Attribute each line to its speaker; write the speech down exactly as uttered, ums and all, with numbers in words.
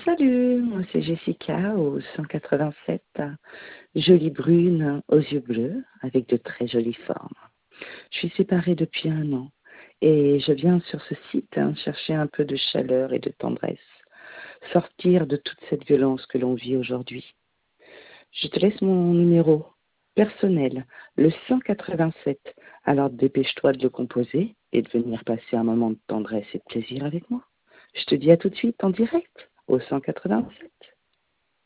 Speaker 1: Salut, moi c'est Jessica au cent quatre-vingt-sept, jolie brune aux yeux bleus avec de très jolies formes. Je suis séparée depuis un an et je viens sur ce site hein, chercher un peu de chaleur et de tendresse, sortir de toute cette violence que l'on vit aujourd'hui. Je te laisse mon numéro personnel, le cent quatre-vingt-sept, alors dépêche-toi de le composer et de venir passer un moment de tendresse et de plaisir avec moi. Je te dis à tout de suite en direct au cent quatre-vingt-sept.